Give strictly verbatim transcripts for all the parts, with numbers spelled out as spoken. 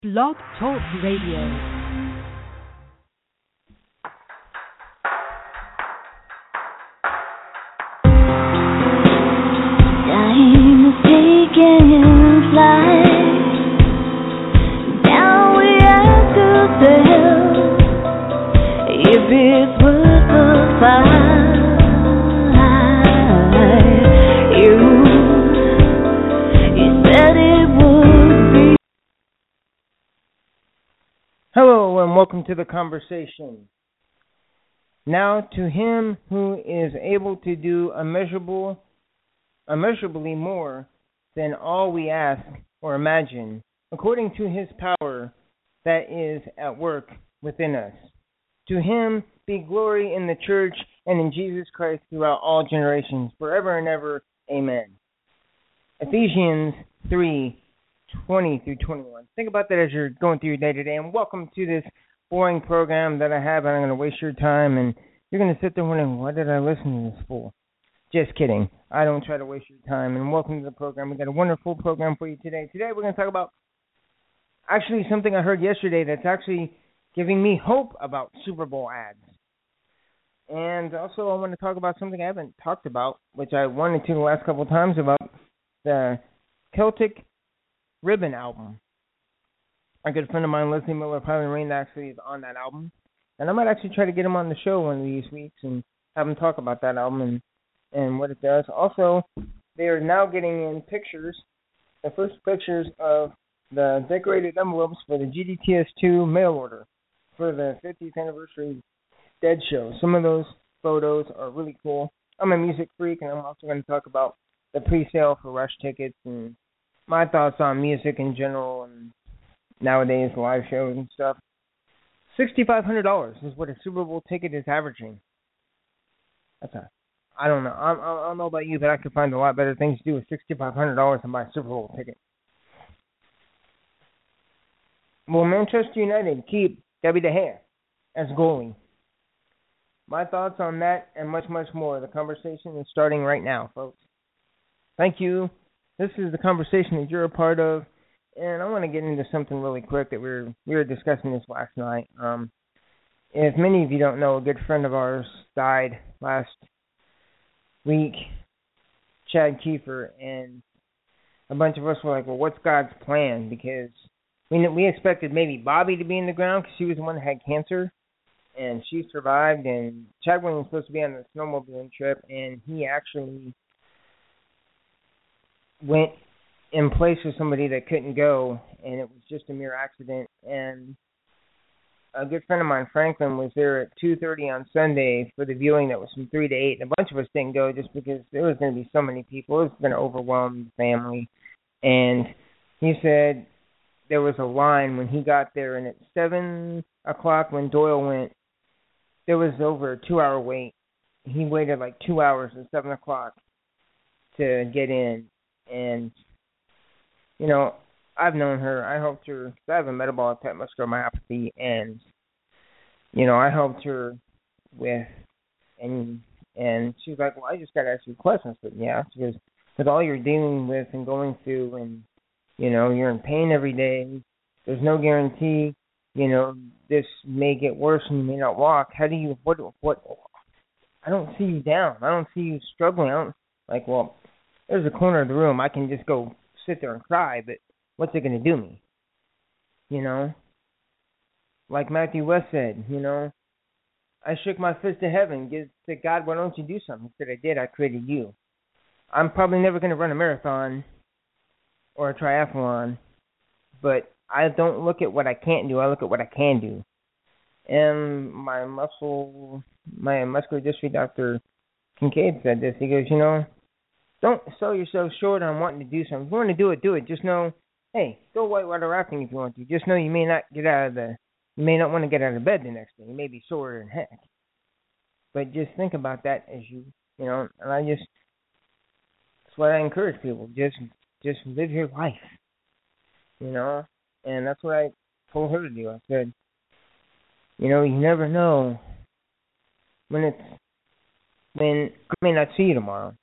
Blog Talk Radio. Time is taking flight. Now we ask ourselves if it's worth the fight. You, you said it would be. Hello and welcome to the conversation. Now to him who is able to do immeasurable immeasurably more than all we ask or imagine, according to his power that is at work within us. To him be glory in the church and in Jesus Christ throughout all generations, forever and ever. Amen. Ephesians three twenty through twenty-one. Think about that as you're going through your day today, and welcome to this boring program that I have, and I'm going to waste your time, and you're going to sit there wondering, what did I listen to this for? Just kidding. I don't try to waste your time. And welcome to the program. We've got a wonderful program for you today. Today we're going to talk about actually something I heard yesterday that's actually giving me hope about Super Bowl ads. And also I want to talk about something I haven't talked about, which I wanted to the last couple of times, about the Celtic Ribbon album. A good friend of mine, Leslie Miller, Pilot Rain, actually is on that album. And I might actually try to get him on the show one of these weeks and have him talk about that album and and what it does. Also, they are now getting in pictures, the first pictures of the decorated envelopes for the G D T S two mail order for the fiftieth anniversary Dead show. Some of those photos are really cool. I'm a music freak, and I'm also going to talk about the pre-sale for Rush tickets and my thoughts on music in general and nowadays live shows and stuff. six thousand five hundred dollars is what a Super Bowl ticket is averaging. That's a I don't know. I, I don't know about you, but I could find a lot better things to do with six thousand five hundred dollars than buy a Super Bowl ticket. Will Manchester United keep David De Gea as goalie? My thoughts on that and much, much more. The conversation is starting right now, folks. Thank you. This is the conversation that you're a part of, and I want to get into something really quick that we were we were discussing this last night. Um, if many of you don't know, a good friend of ours died last week, Chad Kiefer, and a bunch of us were like, well, what's God's plan? Because we we expected maybe Bobby to be in the ground because she was the one that had cancer, and she survived, and Chad wasn't supposed to be on the snowmobiling trip, and he actually went in place with somebody that couldn't go, and it was just a mere accident. And a good friend of mine, Franklin, was there at two thirty on Sunday for the viewing that was from three to eight. And a bunch of us didn't go just because there was going to be so many people. It was going to overwhelm the family. And he said there was a line when he got there, and at seven o'clock when Doyle went, there was over a two-hour wait. He waited like two hours at seven o'clock to get in. And, you know, I've known her. I helped her because I have a metabolic muscular myopathy, and you know I helped her with, and and she's like, well, I just got to ask you a question. I said, yeah, because with all you're dealing with and going through, and you know you're in pain every day. There's no guarantee. You know this may get worse and you may not walk. How do you? What? What? I don't see you down. I don't see you struggling. I don't like. Well, there's a corner of the room. I can just go sit there and cry, but what's it going to do me? You know? Like Matthew West said, you know, I shook my fist at heaven, said, God, why don't you do something? He said, I did. I created you. I'm probably never going to run a marathon or a triathlon, but I don't look at what I can't do. I look at what I can do. And my muscle, my muscular dystrophy doctor, Kincaid, said this. He goes, you know, don't sell yourself short on wanting to do something. If you want to do it, do it. Just know, hey, go whitewater rafting if you want to. Just know you may not get out of the, you may not want to get out of bed the next day. You may be sore than heck. But just think about that as you, you know, and I just, that's what I encourage people. Just, just live your life, you know. And that's what I told her to do. I said, you know, you never know when it's, when I may not see you tomorrow.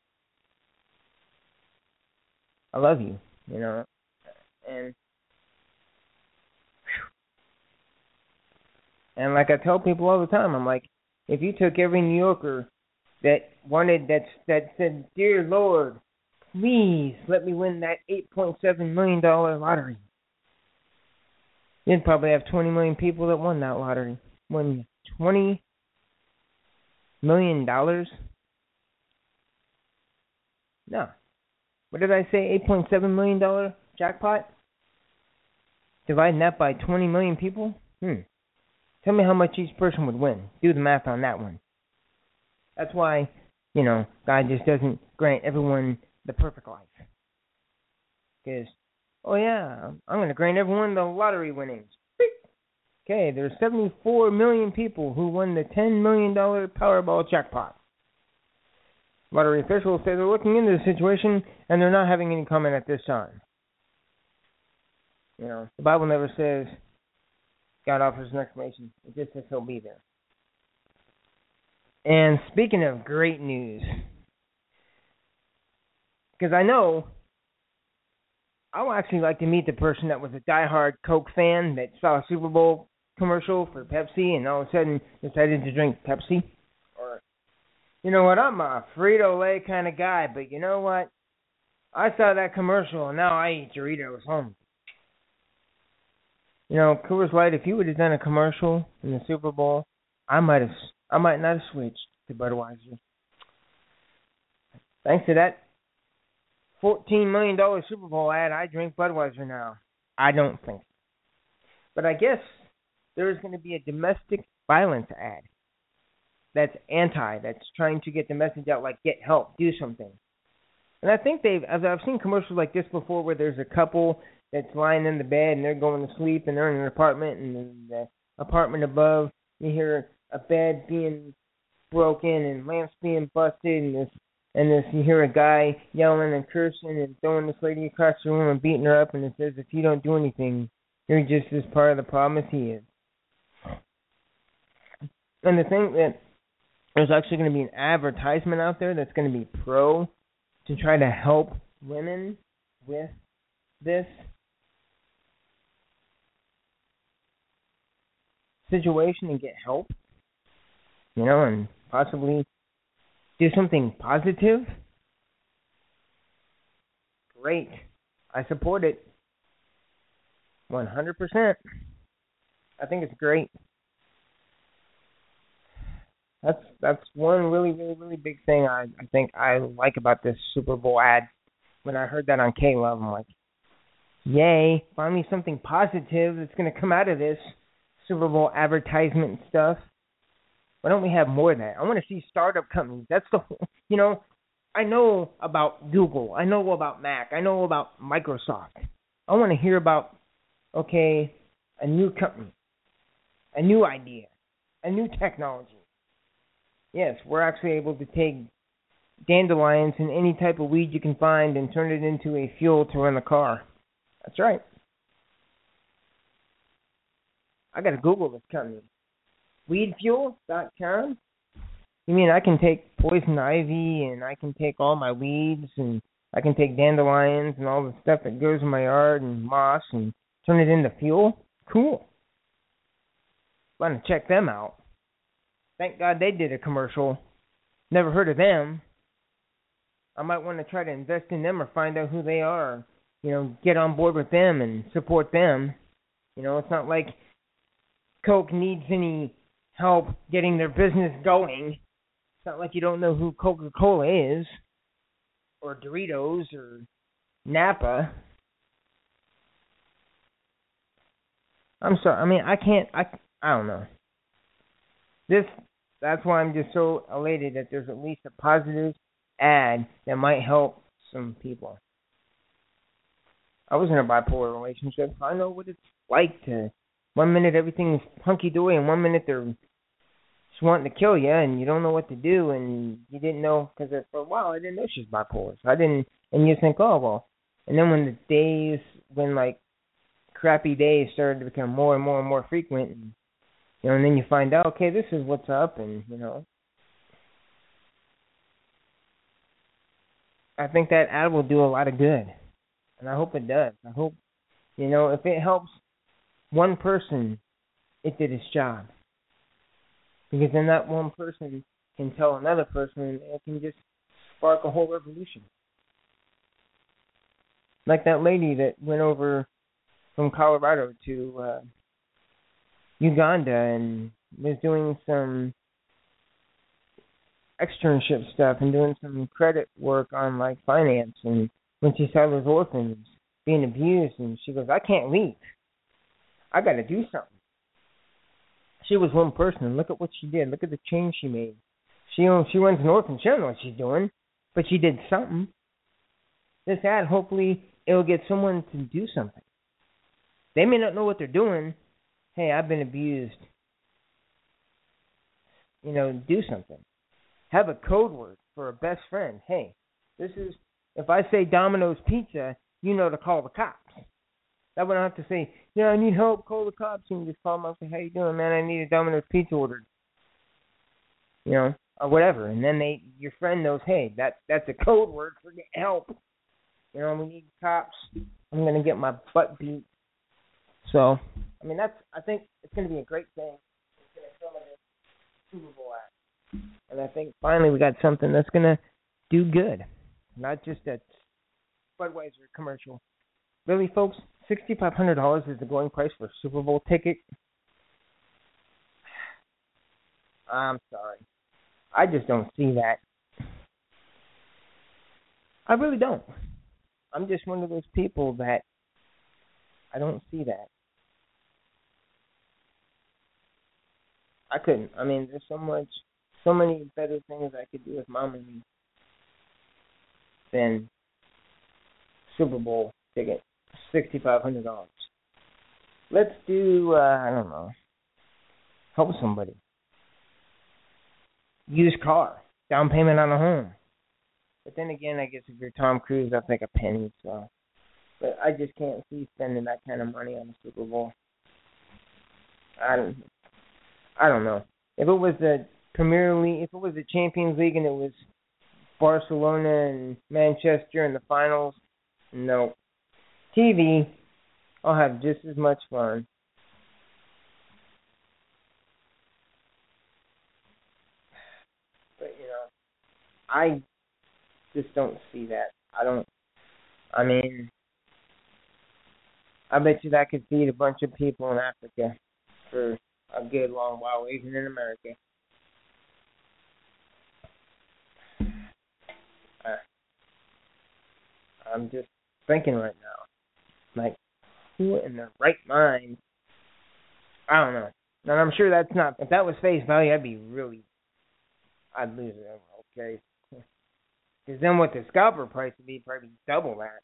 I love you, you know, and And like I tell people all the time, I'm like, if you took every New Yorker that wanted, that, that said, dear Lord, please let me win that eight point seven million dollars lottery, you'd probably have twenty million people that won that lottery. Won twenty million dollars? No. What did I say? eight point seven million dollars jackpot? Dividing that by twenty million people? Hmm. Tell me how much each person would win. Do the math on that one. That's why, you know, God just doesn't grant everyone the perfect life. Because, oh yeah, I'm going to grant everyone the lottery winnings. Okay, there's seventy-four million people who won the ten million dollars Powerball jackpot. Lottery officials say they're looking into the situation and they're not having any comment at this time. You know, the Bible never says God offers an explanation. It just says he'll be there. And speaking of great news, because I know I would actually like to meet the person that was a diehard Coke fan that saw a Super Bowl commercial for Pepsi and all of a sudden decided to drink Pepsi. Or, you know what, I'm a Frito-Lay kind of guy, but you know what? I saw that commercial and now I eat Doritos home. You know, Coors Light, if you would have done a commercial in the Super Bowl, I might have, I might not have switched to Budweiser. Thanks to that fourteen million dollars Super Bowl ad, I drink Budweiser now. I don't think. But I guess there is going to be a domestic violence ad that's anti, that's trying to get the message out, like, get help, do something. And I think they've, I've seen commercials like this before where there's a couple that's lying in the bed and they're going to sleep and they're in an apartment, and in the apartment above you hear a bed being broken and lamps being busted, and this and this you hear a guy yelling and cursing and throwing this lady across the room and beating her up, and it says, if you don't do anything, you're just as part of the problem as he is. And the thing that there's actually going to be an advertisement out there that's going to be pro to try to help women with this situation and get help, you know, and possibly do something positive. Great. I support it one hundred percent. I think it's great. That's that's one really, really, really big thing I, I think I like about this Super Bowl ad. When I heard that on K-Love, I'm like, yay, find me something positive that's going to come out of this Super Bowl advertisement stuff. Why don't we have more of that? I want to see startup companies. That's the, you know, I know about Google. I know about Mac. I know about Microsoft. I want to hear about, okay, a new company, a new idea, a new technology. Yes, we're actually able to take dandelions and any type of weed you can find and turn it into a fuel to run the car. That's right. I got to Google this company. weed fuel dot com? You mean I can take poison ivy and I can take all my weeds and I can take dandelions and all the stuff that goes in my yard and moss and turn it into fuel? Cool. I'm going to check them out. Thank God they did a commercial. Never heard of them. I might want to try to invest in them or find out who they are. You know, get on board with them and support them. You know, it's not like Coke needs any help getting their business going. It's not like you don't know who Coca-Cola is, or Doritos, or Napa. I'm sorry. I mean, I can't. I I don't know. This. That's why I'm just so elated that there's at least a positive ad that might help some people. I was in a bipolar relationship. I know what it's like to. One minute everything's hunky-dory, and one minute they're just wanting to kill you, and you don't know what to do, and you didn't know, because for a while I didn't know she was bipolar. So I didn't, and you think, oh, well. And then when the days, when like crappy days started to become more and more and more frequent, and, you know, and then you find out, okay, this is what's up, and, you know. I think that ad will do a lot of good, and I hope it does. I hope, you know, if it helps one person, it did its job. Because then that one person can tell another person, and it can just spark a whole revolution. Like that lady that went over from Colorado to uh, Uganda and was doing some externship stuff and doing some credit work on like finance, and when she saw those orphans being abused, and she goes, I can't leave. I got to do something. She was one person. Look at what she did. Look at the change she made. She she runs an orphan. She don't know what she's doing, but she did something. This ad, hopefully, it'll get someone to do something. They may not know what they're doing. Hey, I've been abused. You know, do something. Have a code word for a best friend. Hey, this is, if I say Domino's Pizza, you know to call the cops. That way I don't have to say, yeah, I need help, call the cops. And you just call them up and say, how you doing, man? I need a Domino's Pizza ordered. You know, or whatever. And then they, your friend knows, hey, that that's a code word for get help. You know, we need cops. I'm going to get my butt beat. So, I mean, that's, I think it's going to be a great thing. It's going to come in a Super Bowl act. And I think finally we got something that's going to do good. Not just a Budweiser commercial. Really, folks, six thousand five hundred dollars is the going price for a Super Bowl ticket. I'm sorry. I just don't see that. I really don't. I'm just one of those people that I don't see that. I couldn't. I mean, there's so much, so many better things I could do with my money than Super Bowl ticket, six thousand five hundred dollars. Let's do, uh, I don't know, help somebody. Used car, down payment on a home. But then again, I guess if you're Tom Cruise, that's like a penny. So, but I just can't see spending that kind of money on the Super Bowl. I don't, I don't know. If it was the Premier League, if it was the Champions League and it was Barcelona and Manchester in the finals, no. T V, I'll have just as much fun. But, you know, I just don't see that. I don't, I mean, I bet you that could feed a bunch of people in Africa for a good long while, even in America. Uh, I'm just thinking right now, like, who in their right mind? I don't know. And I'm sure that's not, if that was face value, I'd be really, I'd lose it. Okay. Because then what the scalper price would be, probably double that.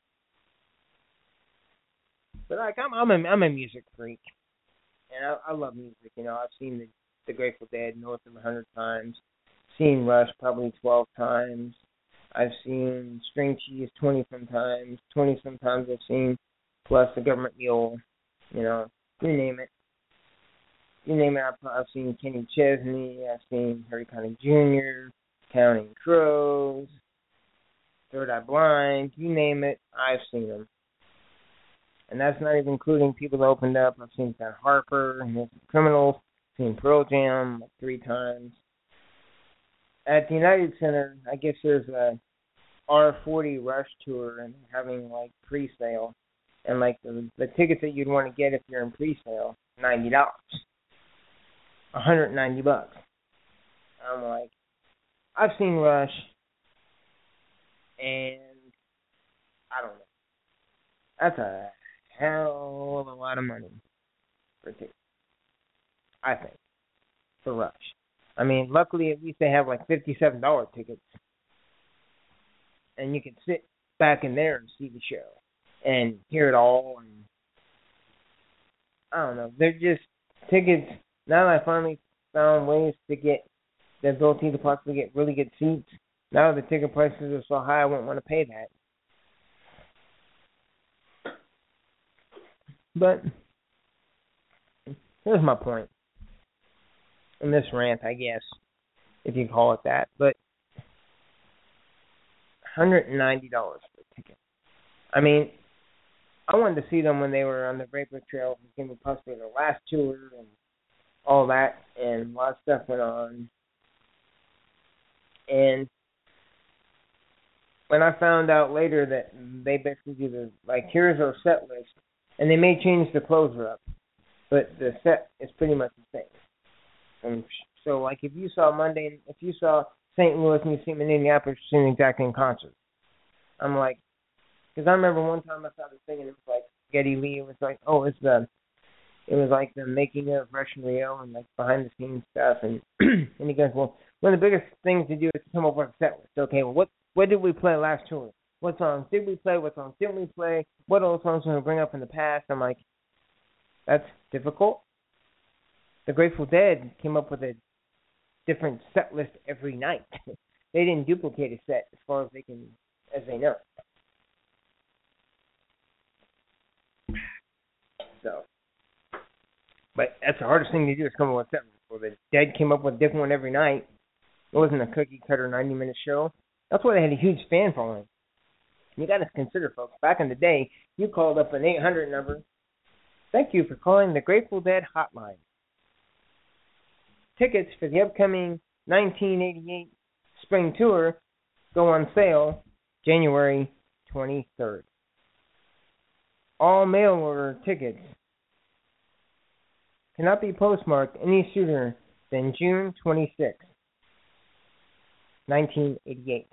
But like, I'm, I'm a, I'm a music freak. And I, I love music. You know, I've seen the, the Grateful Dead north of a hundred times. Seen Rush probably twelve times. I've seen String Cheese twenty sometimes. twenty sometimes I've seen, plus the Government Mule. You know, you name it. You name it. I've, I've seen Kenny Chesney. I've seen Harry Connick Junior, Counting Crows, Third Eye Blind. You name it, I've seen them. And that's not even including people that opened up. I've seen Ben Harper and Criminals. I've seen Pearl Jam like three times. At the United Center, I guess there's a R forty Rush tour and having like pre-sale. And like the, the tickets that you'd want to get if you're in pre-sale, ninety dollars. one hundred ninety bucks. I'm like, I've seen Rush, and I don't know. That's a hell of a lot of money for tickets, I think, for Rush. I mean, luckily at least they have like fifty-seven dollars tickets, and you can sit back in there and see the show and hear it all. And I don't know, they're just tickets. Now that I finally found ways to get the ability to possibly get really good seats, now the ticket prices are so high, I won't want to pay that. But here's my point in this rant, I guess, if you call it that. But one hundred ninety dollars for a ticket. I mean, I wanted to see them when they were on the Vapor Trail, possibly their last tour, and all that, and a lot of stuff went on. And when I found out later that they basically do the, like, here's our set list, and they may change the closer up, but the set is pretty much the same. And so, like, if you saw Monday, if you saw Saint Louis and you see them in Indianapolis, you're seeing exactly in concert. I'm like, because I remember one time I saw this thing and it was like Geddy Lee. It was like, oh, it's the, it was like the making of Russian Rio and like behind the scenes stuff. And and he goes, well, one of the biggest things to do is to come up with a set list. Okay, well, what what did we play last tour? What songs did we play? What songs didn't we play? What old songs did we bring up in the past? I'm like, that's difficult. The Grateful Dead came up with a different set list every night. They didn't duplicate a set as far as they can, as they know. So, but that's the hardest thing to do is come up with a set list. Well, the Dead came up with a different one every night. It wasn't a cookie cutter ninety minute show. That's why they had a huge fan following. You got to consider, folks. Back in the day, you called up an eight hundred number. Thank you for calling the Grateful Dead hotline. Tickets for the upcoming nineteen eighty-eight spring tour go on sale January twenty-third. All mail order tickets cannot be postmarked any sooner than June twenty-sixth, nineteen eighty-eight.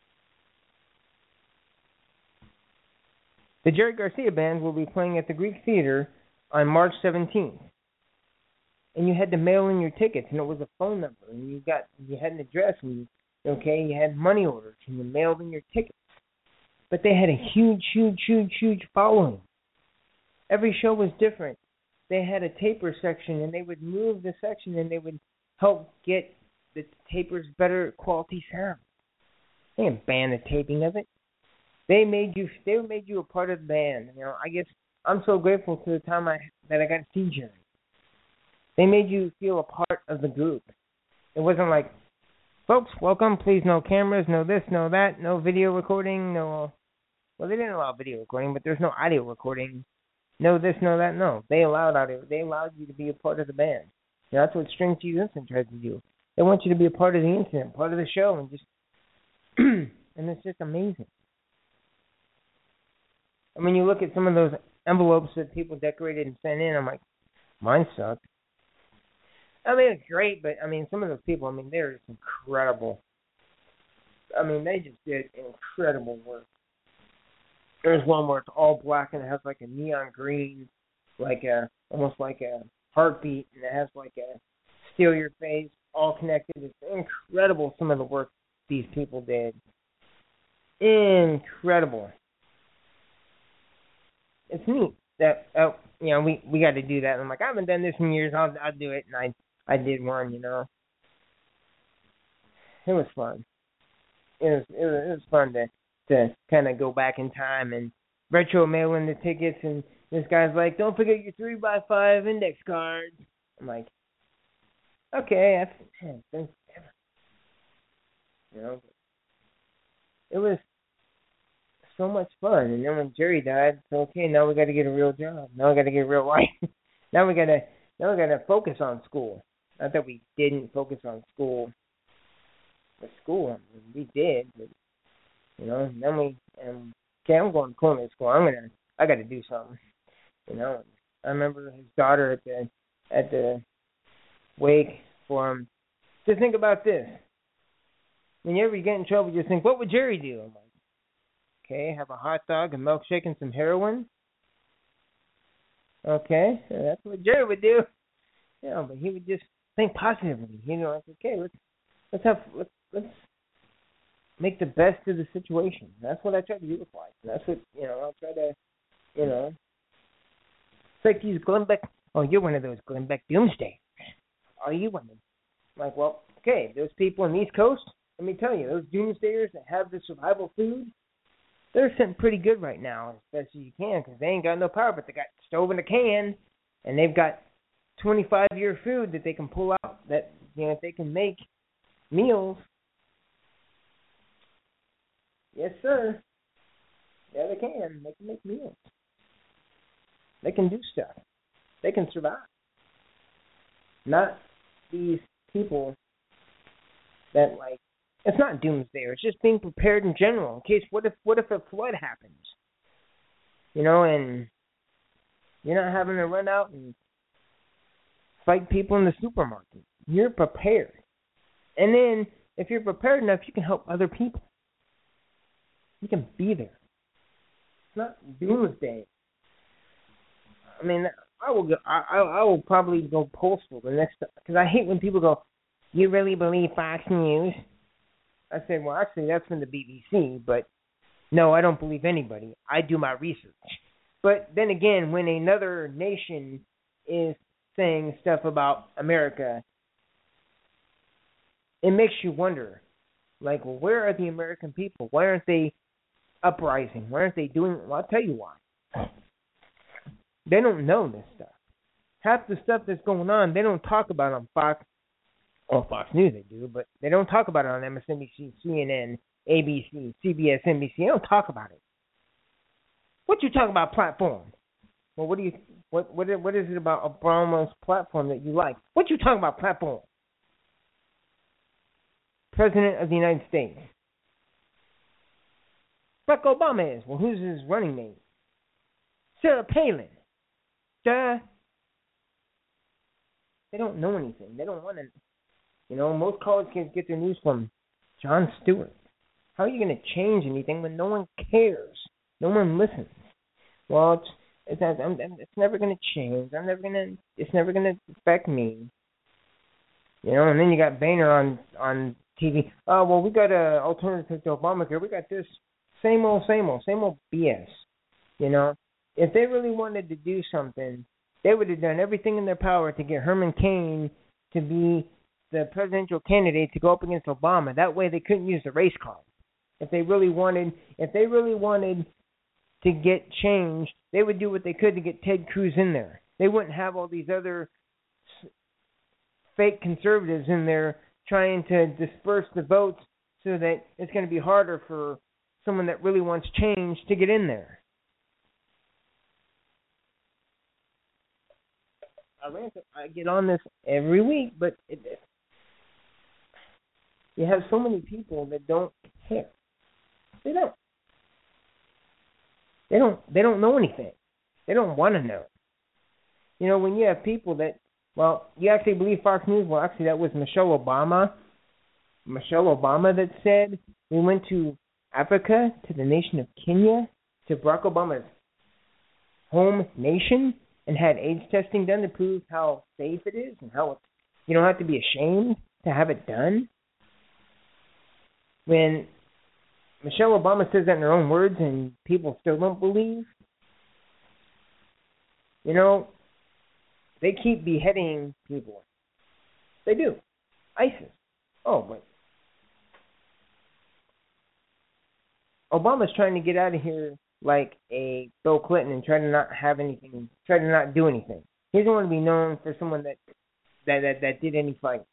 The Jerry Garcia Band will be playing at the Greek Theater on March seventeenth. And you had to mail in your tickets, and it was a phone number, and you got you had an address, and you, okay, you had money orders, and you mailed in your tickets. But they had a huge, huge, huge, huge following. Every show was different. They had a taper section, and they would move the section, and they would help get the tapers better quality sound. They didn't ban the taping of it. They made you. They made you a part of the band. You know, I guess I'm so grateful to the time I that I got to see Jerry. They made you feel a part of the group. It wasn't like, folks, welcome, please no cameras, no this, no that, no video recording, no, well, they didn't allow video recording, but there's no audio recording, no this, no that, no. They allowed audio. They allowed you to be a part of the band. You know, that's what String Cheese Instant tries to do. They want you to be a part of the incident, part of the show, and just, and it's just amazing. I mean, you look at some of those envelopes that people decorated and sent in, I'm like, mine sucked. I mean, it's great, but, I mean, some of those people, I mean, they're just incredible. I mean, they just did incredible work. There's one where it's all black and it has, like, a neon green, like a, almost like a heartbeat, and it has, like, a steal your face, all connected. It's incredible, some of the work these people did. Incredible. It's neat that, oh, you know, we, we got to do that. And I'm like, I haven't done this in years. I'll, I'll do it. And I I did one, you know. It was fun. It was it was, it was fun to to kind of go back in time and retro mail in the tickets. And this guy's like, don't forget your three by five index cards. I'm like, okay, I, man, thanks. You know, it was so much fun. And then when Jerry died, it's okay. Now we got to get a real job. Now we got to get a real life. now we got to now we got to focus on school. Not that we didn't focus on school. The school, I mean, we did, but you know. Then we, um, okay, I'm going to culinary school. I'm gonna, I got to do something. You know. I remember his daughter at the at the wake for him. Just think about this. Whenever you get in trouble, just think, what would Jerry do? I'm like, okay, have a hot dog, a milkshake, and some heroin. Okay, so that's what Jerry would do. You know, but he would just think positively. You know, like, okay, let's let's have let's let's make the best of the situation. That's what I try to do with life. That's what you know. I'll try to, you know, it's like these Glenn Beck. Oh, you're one of those Glenn Beck doomsday. Are you one of them? I'm like, well, okay, those people on the East Coast. Let me tell you, those doomsdayers that have the survival food, they're sitting pretty good right now, as best as you can, because they ain't got no power, but they got stove in a can, and they've got twenty-five year food that they can pull out, that, you know, if they can make meals. Yes, sir. Yeah, they can. They can make meals. They can do stuff. They can survive. not these people that, like, it's not doomsday. It's just being prepared in general. In case, what if what if a flood happens? You know, and you're not having to run out and fight people in the supermarket. You're prepared. And then, if you're prepared enough, you can help other people. You can be there. It's not doomsday. I mean, I will go. I I, I will probably go postal the next time, because I hate when people go, "You really believe Fox News?" I said, "Well, actually, that's from the B B C, but no, I don't believe anybody. I do my research." But then again, when another nation is saying stuff about America, it makes you wonder, like, well, where are the American people? Why aren't they uprising? Why aren't they doing? Well, I'll tell you why. They don't know this stuff. Half the stuff that's going on, they don't talk about on Fox. Well, Fox News they do, but they don't talk about it on M S N B C, C N N, A B C, C B S, N B C. They don't talk about it. What you talk about platform? Well, what do you what what what is it about Obama's platform that you like? What you talking about platform? President of the United States. Barack Obama is. Well, who's his running mate? Sarah Palin. Duh. They don't know anything. They don't want to. You know, most college kids get their news from Jon Stewart. How are you going to change anything when no one cares? No one listens. Well, it's it's, I'm, it's never going to change. I'm never going to. It's never going to affect me. You know, and then you got Boehner on on T V. Oh well, we got a alternative to Obamacare. We got this same old, same old, same old B S. You know, if they really wanted to do something, they would have done everything in their power to get Herman Cain to be the presidential candidate to go up against Obama. That way, they couldn't use the race card. If they really wanted, if they really wanted to get change, they would do what they could to get Ted Cruz in there. They wouldn't have all these other fake conservatives in there trying to disperse the votes so that it's going to be harder for someone that really wants change to get in there. I rant, I get on this every week, but it, you have so many people that don't care. They don't. They don't. They don't know anything. They don't want to know. You know, when you have people that, well, you actually believe Fox News. Well, actually, that was Michelle Obama. Michelle Obama that said we went to Africa, to the nation of Kenya, to Barack Obama's home nation, and had AIDS testing done to prove how safe it is and how it's, you don't have to be ashamed to have it done. When Michelle Obama says that in her own words and people still don't believe, you know, they keep beheading people. They do. ISIS. Oh, but Obama's trying to get out of here like a Bill Clinton and try to not have anything, try to not do anything. He doesn't want to be known for someone that that that, that did any fight.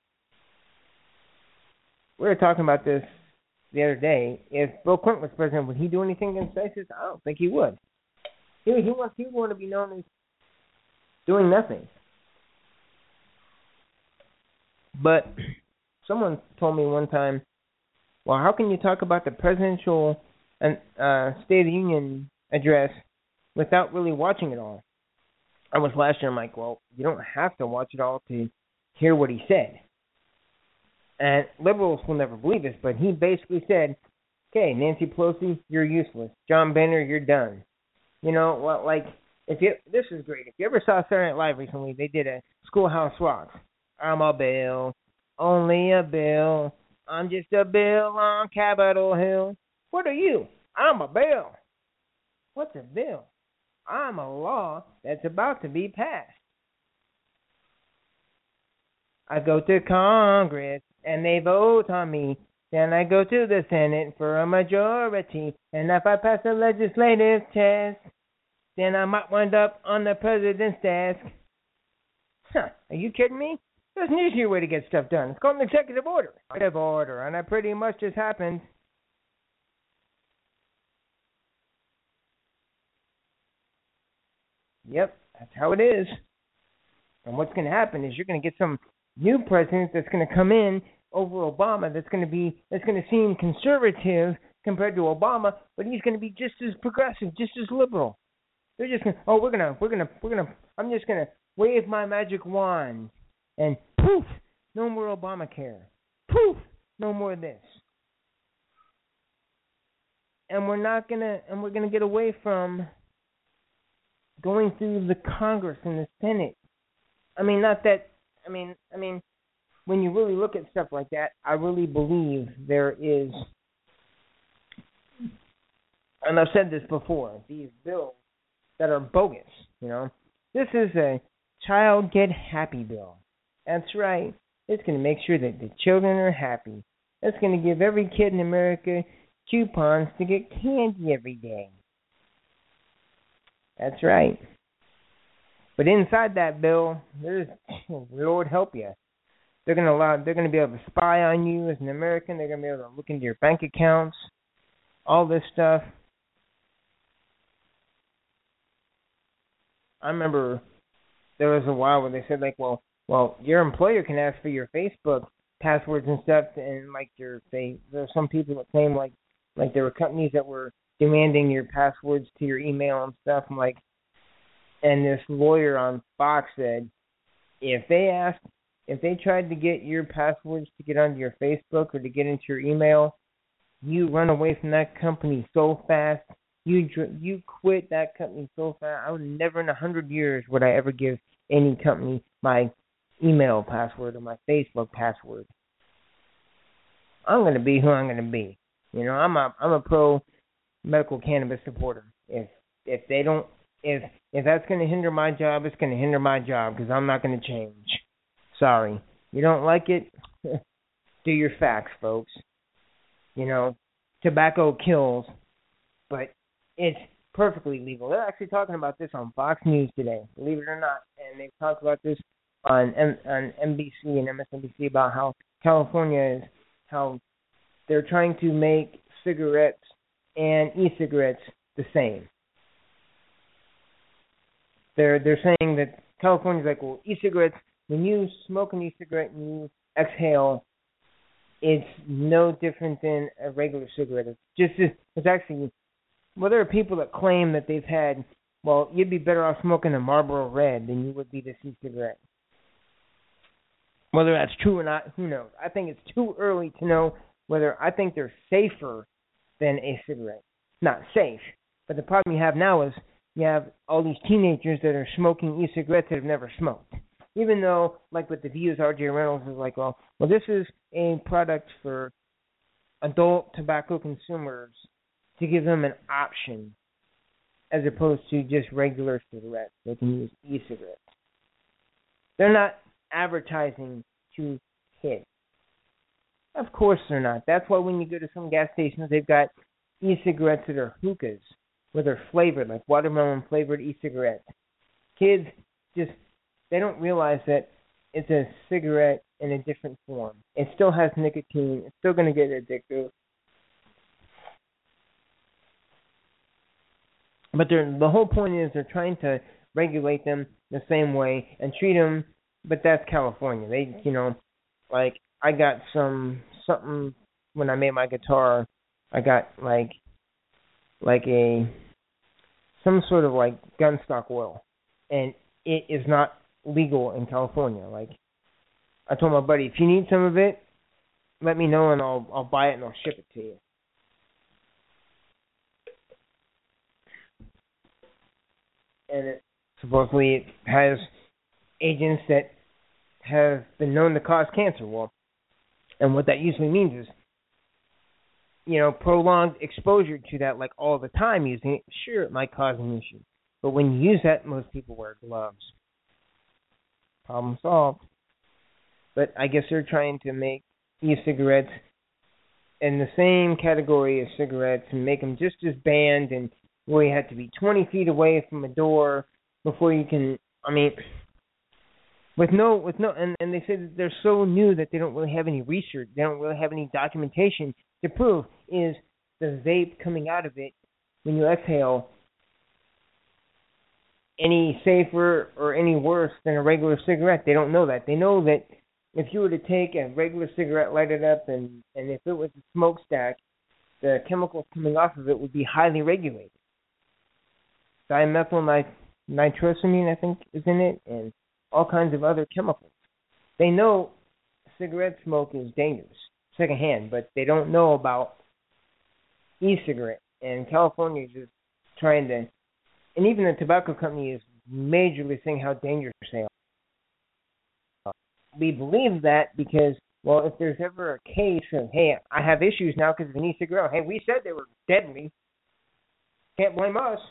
We were talking about this the other day. If Bill Clinton was president, would he do anything against ISIS? I don't think he would. He, he wants he would want to be known as doing nothing. But someone told me one time, well, how can you talk about the presidential and uh, State of the Union address without really watching it all? I was last year, I'm like, well, you don't have to watch it all to hear what he said. And liberals will never believe this, but he basically said, okay, Nancy Pelosi, you're useless. John Boehner, you're done. You know, well, like, if you, this is great. If you ever saw Saturday Night Live recently, they did a Schoolhouse Rock. I'm a bill, only a bill. I'm just a bill on Capitol Hill. What are you? I'm a bill. What's a bill? I'm a law that's about to be passed. I go to Congress and they vote on me. Then I go to the Senate for a majority. And if I pass a legislative test, then I might wind up on the president's desk. Huh, are you kidding me? There's an easier way to get stuff done. It's called an executive order. Executive order, and that pretty much just happened. Yep, that's how it is. And what's going to happen is you're going to get some new president that's going to come in over Obama that's going to be that's going to seem conservative compared to Obama, but he's going to be just as progressive, just as liberal. They're just going, oh, we're gonna, we're gonna, we're gonna. I'm just gonna wave my magic wand, and poof, no more Obamacare. Poof, no more of this. And we're not gonna, and we're gonna get away from going through the Congress and the Senate. I mean, not that. I mean, I mean, when you really look at stuff like that, I really believe there is. And I've said this before. These bills that are bogus, you know. This is a child get happy bill. That's right. It's going to make sure that the children are happy. It's going to give every kid in America coupons to get candy every day. That's right. But inside that bill, there's Lord help you. They're going to allow. They're going to be able to spy on you as an American. They're going to be able to look into your bank accounts, all this stuff. I remember there was a while where they said, like, well, well, your employer can ask for your Facebook passwords and stuff, and like your they there are some people that claim like like there were companies that were demanding your passwords to your email and stuff. And like, and this lawyer on Fox said, if they asked, if they tried to get your passwords to get onto your Facebook or to get into your email, you run away from that company so fast. You you quit that company so fast. I would never in a hundred years would I ever give any company my email password or my Facebook password. I'm going to be who I'm going to be. You know, I'm a I'm a pro medical cannabis supporter. If if they don't if if that's going to hinder my job, it's going to hinder my job because I'm not going to change. Sorry, you don't like it? Do your facts, folks. You know, tobacco kills, but it's perfectly legal. They're actually talking about this on Fox News today, believe it or not. And they've talked about this on M- on N B C and M S N B C about how California is, how they're trying to make cigarettes and e-cigarettes the same. They're they're saying that California's like, well, e-cigarettes, when you smoke an e-cigarette and you exhale, it's no different than a regular cigarette. It's just it's actually. Well, there are people that claim that they've had, well, you'd be better off smoking a Marlboro Red than you would be this e-cigarette. Whether that's true or not, who knows? I think it's too early to know whether I think they're safer than a cigarette. Not safe, but the problem you have now is you have all these teenagers that are smoking e-cigarettes that have never smoked. Even though, like with the views, R J Reynolds is like, well, well, this is a product for adult tobacco consumers, to give them an option as opposed to just regular cigarettes. They can use e-cigarettes. They're not advertising to kids. Of course they're not. That's why when you go to some gas stations, they've got e-cigarettes that are hookahs, where they're flavored, like watermelon-flavored e-cigarettes. Kids just, they don't realize that it's a cigarette in a different form. It still has nicotine. It's still going to get addictive. But the whole point is they're trying to regulate them the same way and treat them, but that's California. They, you know, like I got some, something when I made my guitar, I got like, like a, some sort of like gun stock oil, and it is not legal in California. Like I told my buddy, if you need some of it, let me know and I'll, I'll buy it and I'll ship it to you. And it, supposedly it has agents that have been known to cause cancer. Well, and what that usually means is, you know, prolonged exposure to that, like all the time using it, sure, it might cause an issue. But when you use that, most people wear gloves. Problem solved. But I guess they're trying to make e-cigarettes in the same category as cigarettes and make them just as banned, and where you have to be twenty feet away from a door before you can, I mean, with no, with no, and, and they say that they're so new that they don't really have any research, they don't really have any documentation to prove is the vape coming out of it when you exhale any safer or any worse than a regular cigarette. They don't know that. They know that if you were to take a regular cigarette, light it up, and, and if it was a smokestack, the chemicals coming off of it would be highly regulated. Dimethyl nit- nitrosamine, I think, is in it, and all kinds of other chemicals. They know cigarette smoke is dangerous, secondhand, but they don't know about e-cigarette. And California is just trying to, and even the tobacco company is majorly saying how dangerous they are. We believe that because, well, if there's ever a case of, hey, I have issues now because of an e-cigarette, hey, we said they were deadly. Can't blame us.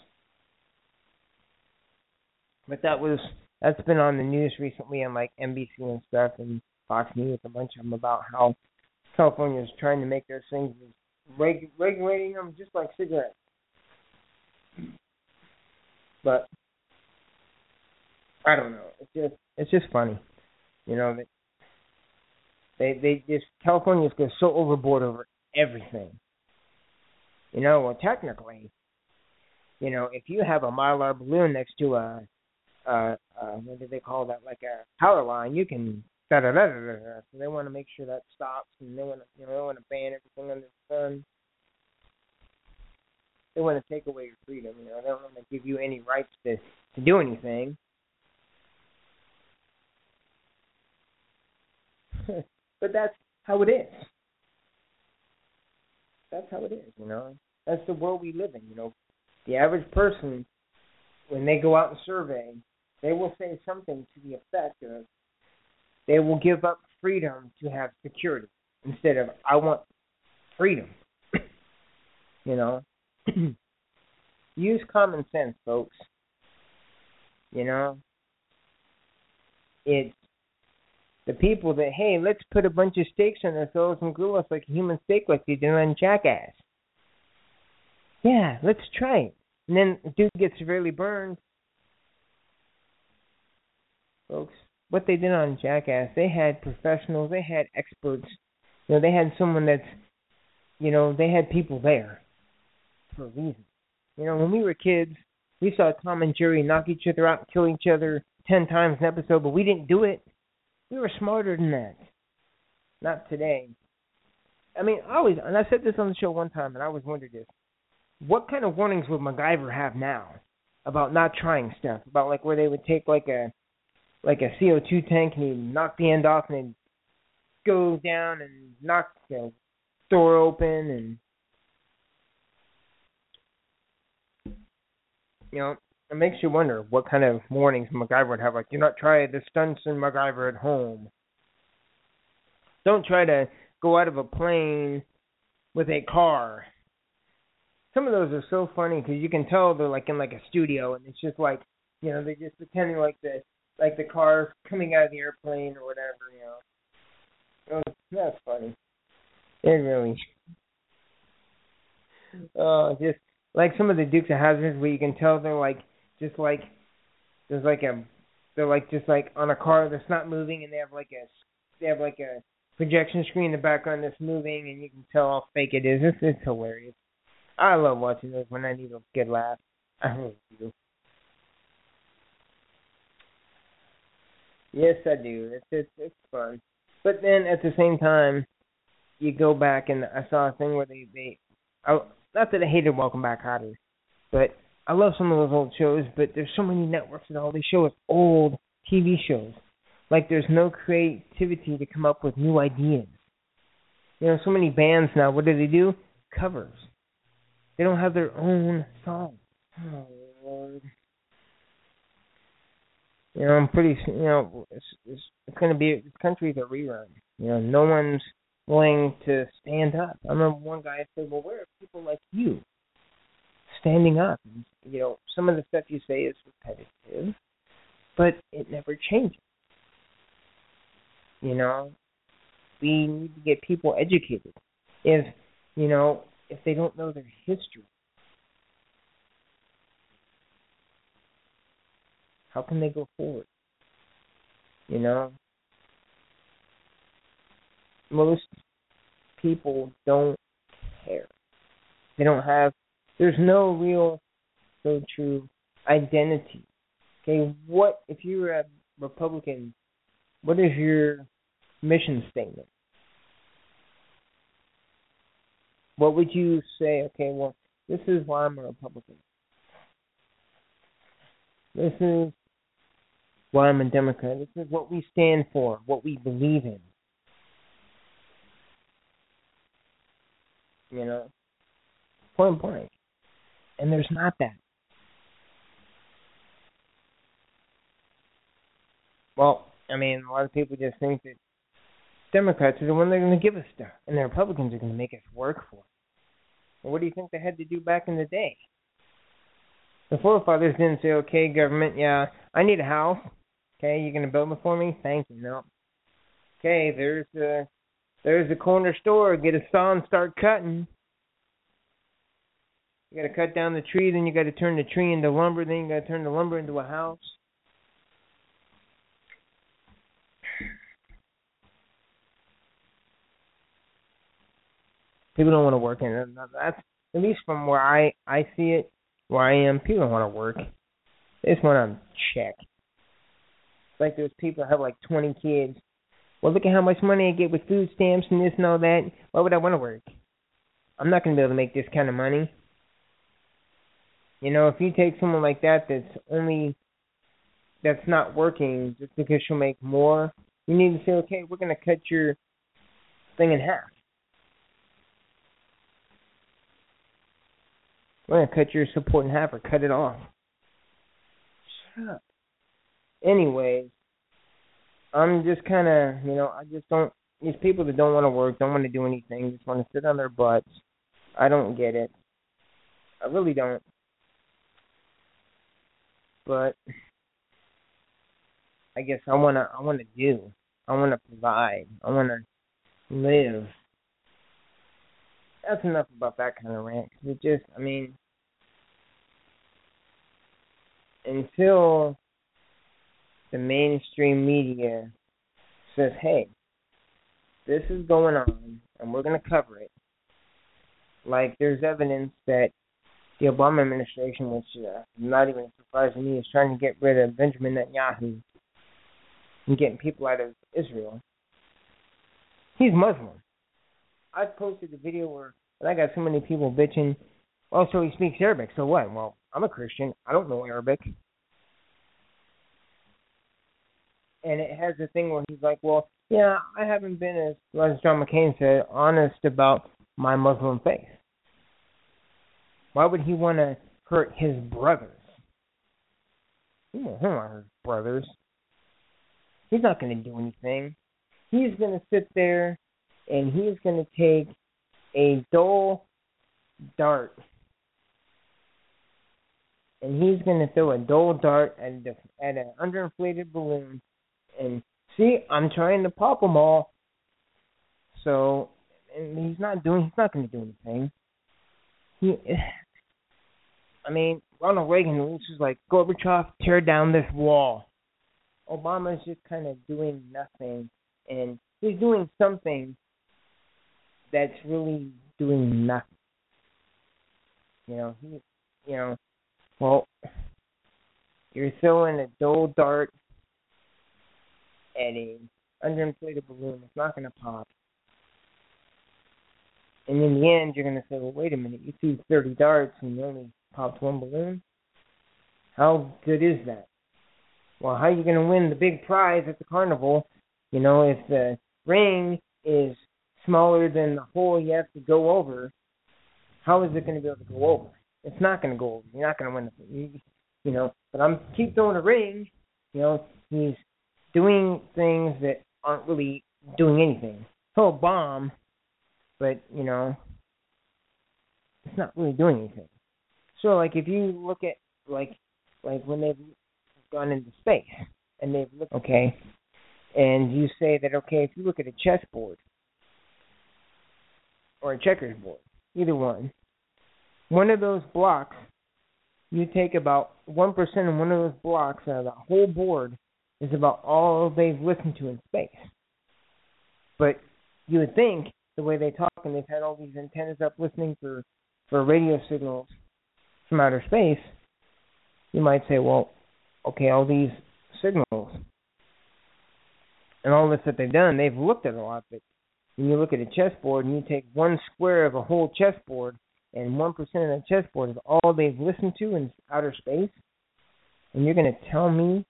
But that was, that's been on the news recently on like N B C and stuff and Fox News, a bunch of them, about how California is trying to make those things, reg- regulating them just like cigarettes. But I don't know. It's just it's just funny, you know. That they they just Californians go so overboard over everything. You know, well, technically, you know, if you have a Mylar balloon next to a, a, a what do they call that? Like a power line, you can da da da da da. So they want to make sure that stops, and they want to you know they want to ban everything under the sun. They want to take away your freedom. You know, they don't want to give you any rights to, to do anything. But that's how it is. That's how it is, you know. That's the world we live in, you know. The average person, when they go out and survey, they will say something to the effect of they will give up freedom to have security instead of I want freedom. You know. Use common sense, folks. You know, it's the people that, hey, let's put a bunch of steaks on our throats and grill us like a human steak like they did on Jackass. Yeah, let's try it. And then the dude gets severely burned. Folks, what they did on Jackass, they had professionals, they had experts. You know, they had someone that's, you know, they had people there for a reason. You know, when we were kids, we saw Tom and Jerry knock each other out and kill each other ten times an episode, but we didn't do it. We were smarter than that. Not today. I mean, I always, and I said this on the show one time, and I always wondered this. What kind of warnings would MacGyver have now about not trying stuff? About like where they would take like a like a C O two tank and he'd knock the end off and then go down and knock the door open and you know, it makes you wonder what kind of warnings MacGyver would have. Like, do not try the stunts in MacGyver at home. Don't try to go out of a plane with a car. Some of those are so funny because you can tell they're like in like a studio and it's just like, you know, they're just pretending like the like the car's coming out of the airplane or whatever, you know. Oh, that's funny. It really. Oh, uh, just. Like some of the Dukes of Hazzard, where you can tell they're like, just like, there's like a, they're like just like on a car that's not moving, and they have like a, they have like a projection screen in the background that's moving, and you can tell how fake it is. It's, it's hilarious. I love watching those when I need a good laugh. I really do. Yes, I do. It's it's it's fun. But then at the same time, you go back and I saw a thing where they they. I, Not that I hated Welcome Back, Kotter, but I love some of those old shows, but there's so many networks that all they show is old T V shows. Like, there's no creativity to come up with new ideas. You know, so many bands now, what do they do? Covers. They don't have their own songs. Oh, Lord. You know, I'm pretty, you know, it's, it's, it's going to be, this country's a rerun. You know, no one's willing to stand up. I remember one guy said, well, where are people like you standing up? And, you know, some of the stuff you say is repetitive, but it never changes. You know, we need to get people educated. If, you know, if they don't know their history, how can they go forward? You know? Most people don't care. They don't have, there's no real, so true identity Okay, what if you're a Republican? What is your mission statement? What would you say? Okay, well, this is why I'm a Republican. This is why I'm a Democrat. This is what we stand for, what we believe in. You know, point blank. And there's not that. Well, I mean, a lot of people just think that Democrats are the one that are going to give us stuff, and the Republicans are going to make us work for it. Well, what do you think they had to do back in the day? The forefathers didn't say, okay, government, yeah, I need a house. Okay, you going to build it for me? Thank you. No. Okay, there's the, there's the corner store. Get a saw and start cutting. You got to cut down the tree, then you got to turn the tree into lumber, then you got to turn the lumber into a house. People don't want to work in it. That's at least from where I, I see it, where I am. People don't want to work. They just want to check. It's like those people that have like twenty kids. Well, look at how much money I get with food stamps and this and all that. Why would I want to work? I'm not going to be able to make this kind of money. You know, if you take someone like that that's only, that's not working just because she'll make more, you need to say, okay, we're going to cut your thing in half. We're going to cut your support in half or cut it off. Shut up. Anyways, I'm just kind of, you know, I just don't, these people that don't want to work, don't want to do anything, just want to sit on their butts. I don't get it. I really don't. But I guess I want to, I want to do. I want to provide. I want to live. That's enough about that kind of rant. It just, I mean, until the mainstream media says, hey, this is going on, and we're going to cover it. Like, there's evidence that the Obama administration, which uh, not even surprising me, is trying to get rid of Benjamin Netanyahu and getting people out of Israel. He's Muslim. I posted a video where and I got so many people bitching, oh, so he speaks Arabic. So what? Well, I'm a Christian. I don't know Arabic. And it has a thing where he's like, well, yeah, I haven't been, as, as John McCain said, honest about my Muslim faith. Why would he want to hurt his brothers? He won't hurt his brothers. He's not going to do anything. He's going to sit there and he's going to take a dull dart, and he's going to throw a dull dart at, the, at an underinflated balloon, and see, I'm trying to pop them all. So, and he's not doing, he's not going to do anything. He, I mean, Ronald Reagan was just like, Gorbachev, tear down this wall. Obama's just kind of doing nothing, and he's doing something that's really doing nothing. You know, he, you know, well, you're throwing a dull dart at a underinflated balloon. It's not going to pop. And in the end, you're going to say, well, wait a minute, you threw thirty darts and you only popped one balloon? How good is that? Well, how are you going to win the big prize at the carnival, you know, if the ring is smaller than the hole you have to go over? How is it going to be able to go over? It's not going to go over. You're not going to win the, you, you know. But I'm keep throwing a ring. You know, he's doing things that aren't really doing anything. He'll bomb, but you know, it's not really doing anything. So, like, if you look at like, like when they've gone into space and they've looked, okay, and you say that, okay, if you look at a chessboard or a checkers board, either one, one of those blocks, you take about one percent of one of those blocks out of the whole board is about all they've listened to in space. But you would think, the way they talk, and they've had all these antennas up listening for, for radio signals from outer space, you might say, well, okay, all these signals and all this that they've done, they've looked at a lot. But when you look at a chessboard and you take one square of a whole chessboard and one percent of that chessboard is all they've listened to in outer space, and you're going to tell me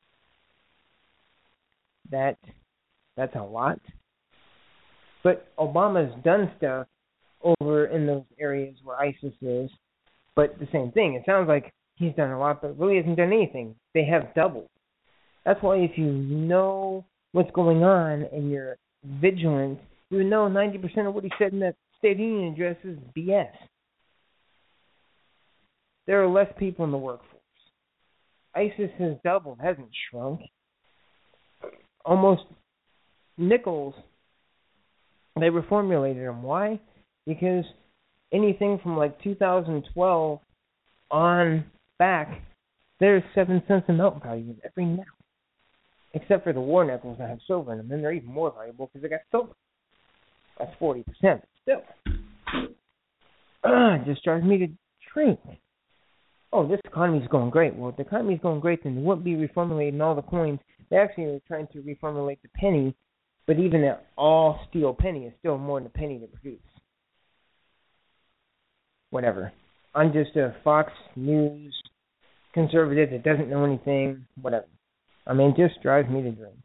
that that's a lot? But Obama's done stuff over in those areas where ISIS is, but the same thing. It sounds like he's done a lot, but really hasn't done anything. They have doubled. That's why if you know what's going on and you're vigilant, you know ninety percent of what he said in that State of the Union address is B S. There are less people in the workforce. ISIS has doubled, hasn't shrunk. Almost nickels, they reformulated them. Why? Because anything from like two thousand twelve on back, there's seven cents of melt value every now. Except for the war nickels that have silver in them, then they're even more valuable because they got silver. That's forty percent. Still, uh, just drives me to drink. Oh, this economy's going great. Well, if the economy's going great, then they wouldn't be reformulating all the coins. They actually are trying to reformulate the penny, but even an all-steel penny is still more than a penny to produce. Whatever. I'm just a Fox News conservative that doesn't know anything. Whatever. I mean, it just drives me to drink.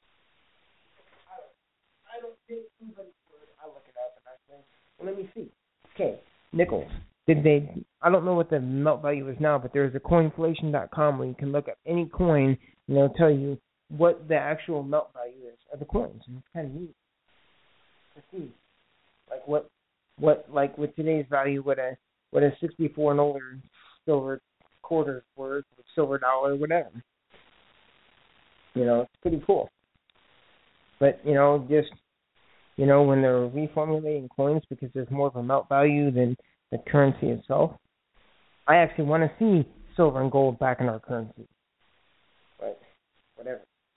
I don't think anybody's word. I look it up and I say, well, let me see. Okay, nickels. Did they? I don't know what the melt value is now, but there's a coinflation dot com where you can look up any coin and they'll tell you what the actual melt value is of the coins, and it's kind of neat to see, like what, what, like with today's value, what a what a sixty-four and older silver quarter is worth, or silver dollar, whatever. You know, it's pretty cool. But you know, just you know, when they're reformulating coins because there's more of a melt value than the currency itself, I actually want to see silver and gold back in our currency. But whatever.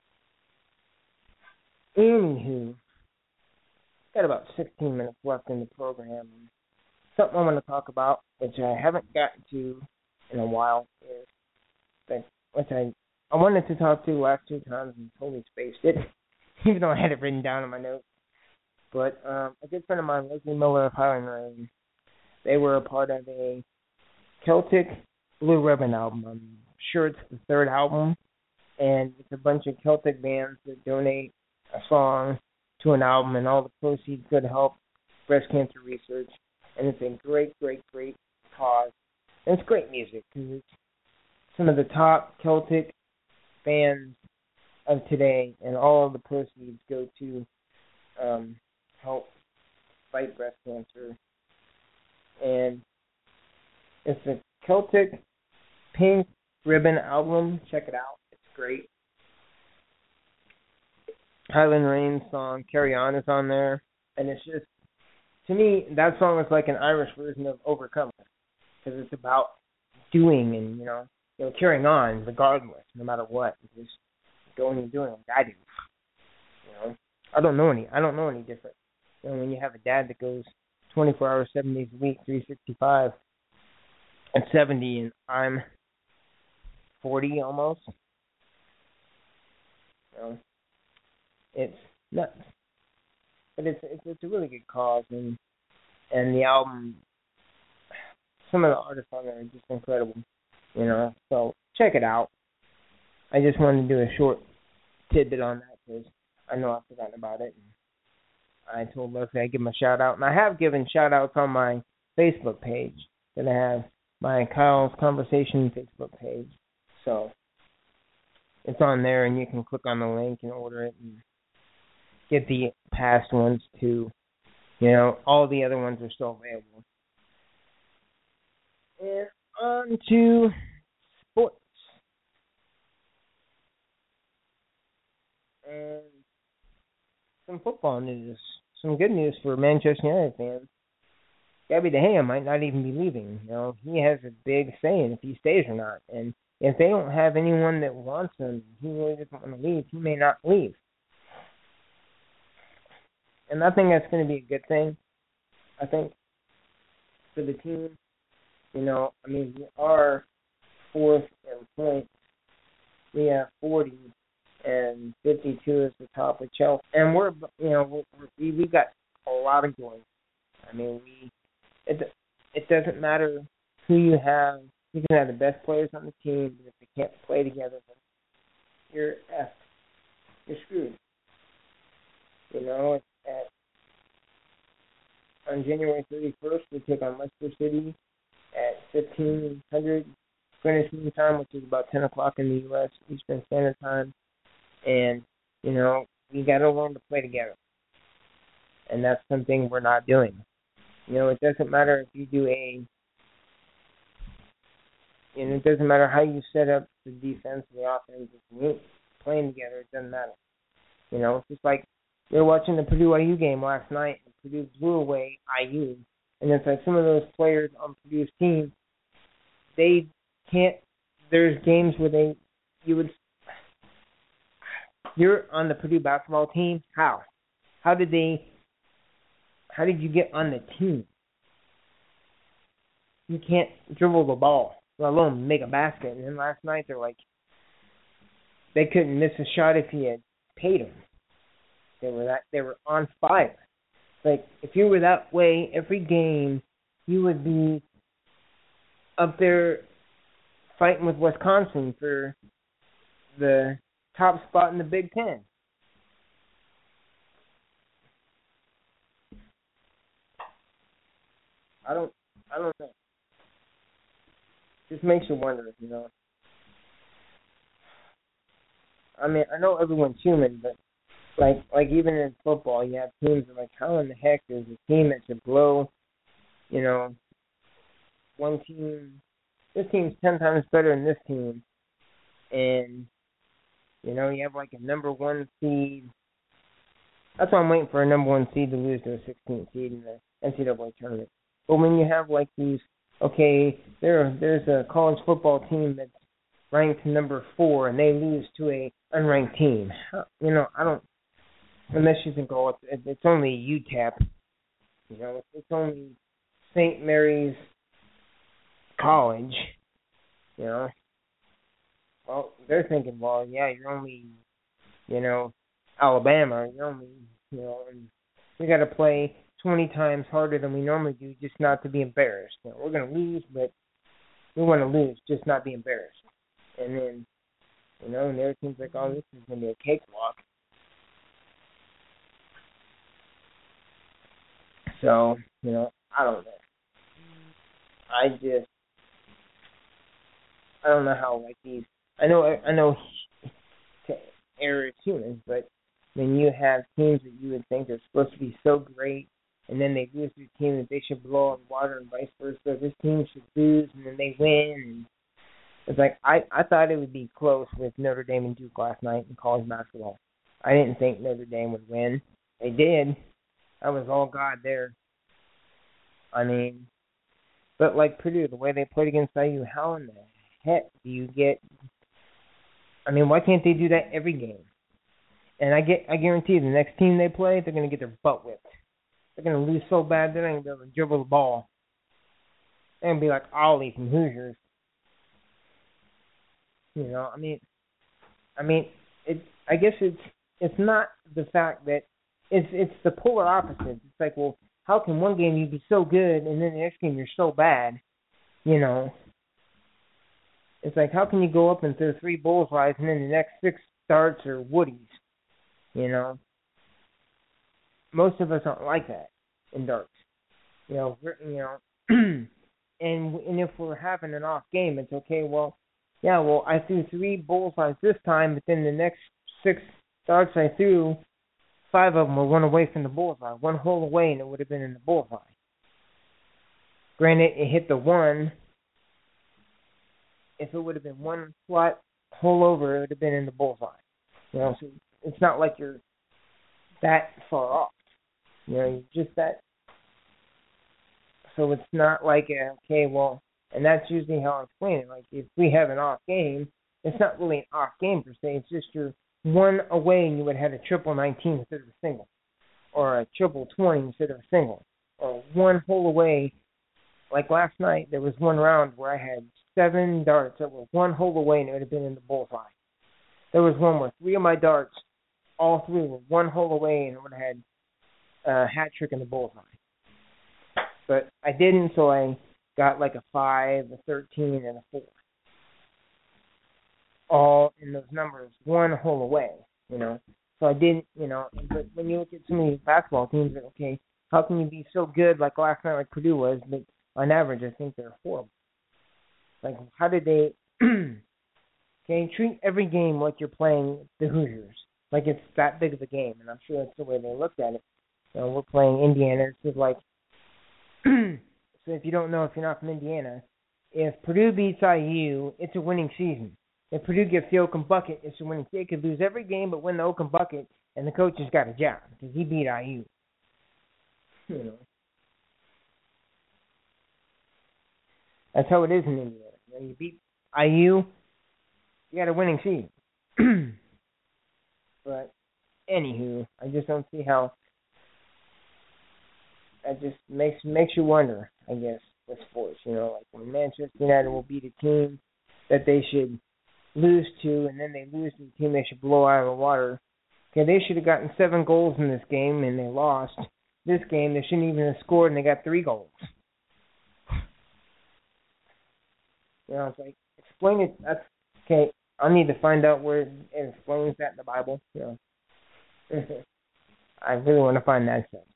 Anywho, got about sixteen minutes left in the program. Something I want to talk about, which I haven't gotten to in a while, is that which I I wanted to talk to the last two times and totally spaced it, even though I had it written down in my notes. But um, a good friend of mine, Leslie Miller of Highland Rain, they were a part of a Celtic Blue Ribbon album. I'm sure it's the third album, and it's a bunch of Celtic bands that donate a song to an album, and all the proceeds go to help breast cancer research. And it's a great, great, great cause. And it's great music because it's some of the top Celtic bands of today, and all of the proceeds go to um, help fight breast cancer. And it's a Celtic Pink Ribbon album. Check it out. It's great. Highland Rain's song, Carry On, is on there. And it's just, to me, that song is like an Irish version of Overcomer. Because it's about doing and, you know, you know, carrying on regardless, no matter what. Just going and doing what I do. You know, I don't know any. I don't know any different. You know, when you have a dad that goes twenty-four hours, seven days a week, three sixty-five, and seventy, and I'm forty almost. You know, it's nuts. But it's, it's it's a really good cause, and and the album, some of the artists on there are just incredible. You know, so check it out. I just wanted to do a short tidbit on that because I know I've forgotten about it. And I told Leslie I'd give him a shout out, and I have given shout outs on my Facebook page. That I have my Kyle's Conversation Facebook page, so it's on there, and you can click on the link and order it and get the past ones too. You know, all the other ones are still available. And on to sports. And some football news. Some good news for Manchester United fans. Gabby De Gea might not even be leaving. You know, he has a big say in if he stays or not. And if they don't have anyone that wants him, he really doesn't want to leave, he may not leave. And I think that's going to be a good thing. I think for the team, you know, I mean, we are fourth in points we have forty, and fifty-two is the top with Chelsea. And we're, you know, we we got a lot of goals. I mean, we it it doesn't matter who you have. You can have the best players on the team, but if they can't play together, then you're effed. You're screwed. You know, at on January thirty-first, we take on Leicester City at fifteen hundred Greenwich Mean Time, which is about ten o'clock in the U S Eastern Standard Time. And, you know, we got to learn to play together. And that's something we're not doing. You know, it doesn't matter if you do a, and it doesn't matter how you set up the defense and the offense. If you ain't playing together, it doesn't matter. You know, it's just like we were watching the Purdue I U game last night, and Purdue blew away I U. And it's like some of those players on Purdue's team, they can't, there's games where they, you would, you're on the Purdue basketball team, how? How did they, how did you get on the team? You can't dribble the ball, let alone make a basket. And then last night they're like, they couldn't miss a shot if you had paid them. They were that, they were on fire. Like, if you were that way every game, you would be up there fighting with Wisconsin for the top spot in the Big Ten. I don't, I don't know. Just makes you wonder, you know. I mean, I know everyone's human, but like, like even in football, you have teams that are like, how in the heck is a team that should blow, you know, one team, this team's ten times better than this team, and, you know, you have like a number one seed. That's why I'm waiting for a number one seed to lose to a sixteenth seed in the N C double A tournament. But when you have like these, okay, there there's a college football team that's ranked number four, and they lose to a unranked team. You know, I don't, unless you think, oh, it's, it's only U T E P. You know, it's only Saint Mary's College. You know, well, they're thinking, well, yeah, you're only, you know, Alabama. You're only, you know, and we got to play twenty times harder than we normally do just not to be embarrassed. You know, we're going to lose, but we want to lose, just not be embarrassed. And then, you know, and everything's like, oh, this is going to be a cakewalk. So, you know, I don't know. I just, I don't know how, like, these, I know, I know error is humans, but when you have teams that you would think are supposed to be so great, and then they lose to a team that they should blow out water and vice versa, this team should lose, and then they win, and it's like, I, I thought it would be close with Notre Dame and Duke last night in college basketball. I didn't think Notre Dame would win. They did. I was all God there. I mean, but like Purdue, the way they played against I U, how in the heck do you get, I mean, why can't they do that every game? And I get, I guarantee you the next team they play, they're going to get their butt whipped. They're going to lose so bad they're not going to be able to dribble the ball. They're going to be like Ollie from Hoosiers. You know, I mean, I mean, it. I guess it's it's not the fact that it's it's the polar opposite. It's like, well, how can one game you be so good and then the next game you're so bad? You know, it's like, how can you go up and throw three bullseyes and then the next six darts are woodies? You know, most of us aren't like that in darts. You know, we're, you know, and and if we're having an off game, it's okay. Well. Yeah, well, I threw three bullseyes this time, but then the next six darts I threw, five of them were one away from the bullseye. One hole away, and it would have been in the bullseye. Granted, it hit the one. If it would have been one slot hole over, it would have been in the bullseye. You know, so it's not like you're that far off. You know, you're just that. So it's not like, a, okay, well, and that's usually how I explain it. Like, if we have an off game, it's not really an off game per se. It's just you're one away and you would have had a triple nineteen instead of a single. Or a triple twenty instead of a single. Or one hole away. Like last night, there was one round where I had seven darts that were one hole away and it would have been in the bullseye. there was one where three of my darts, all three were one hole away, and I would have had a hat trick in the bullseye. But I didn't, so I got like a five, a thirteen, and a four. All in those numbers, one hole away, you know. So I didn't, you know. But when you look at some of these basketball teams, like, okay, how can you be so good like last night, like Purdue was, but on average, I think they're horrible. Like, how did they? Okay, treat every game like you're playing the Hoosiers, like it's that big of a game, and I'm sure that's the way they looked at it. So we're playing Indiana. It's just like, so if you don't know, if you're not from Indiana, if Purdue beats I U, it's a winning season. If Purdue gets the Oakham bucket, it's a winning. They could lose every game but win the Oakham bucket, and the coach has got a job because he beat I U. You know, that's how it is in Indiana. You know, you beat I U, you got a winning season. But anywho, I just don't see how. That just makes makes you wonder, I guess, with sports. You know, like when Manchester United will beat a team that they should lose to, and then they lose to the team they should blow out of the water. Okay, they should have gotten seven goals in this game, and they lost. This game, they shouldn't even have scored, and they got three goals. You know, it's like, explain it. That's, okay, I need to find out where it explains that in the Bible. You know. I really want to find that stuff.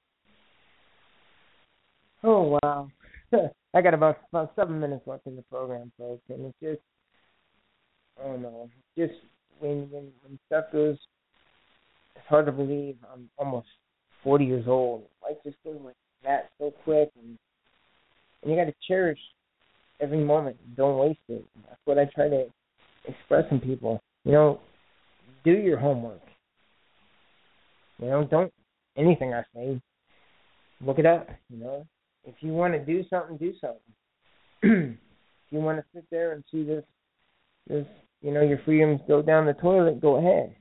Oh, wow. I got about, about seven minutes left in the program, folks, and it's just, I don't know, just when, when, when stuff goes, it's hard to believe I'm almost forty years old. Life just goes like that so quick, and, and you got to cherish every moment. Don't waste it. That's what I try to express in people. You know, do your homework. You know, don't, anything I say, look it up, you know. If you want to do something, do something. If you want to sit there and see this, this, you know, your freedoms go down the toilet, go ahead.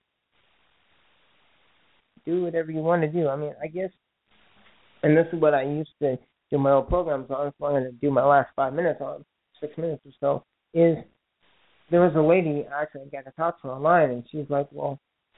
Do whatever you want to do. I mean, I guess, and this is what I used to do my old programs on, so I'm going to do my last five minutes on, six minutes or so, is there was a lady, actually I got to talk to her online, and she's like, well,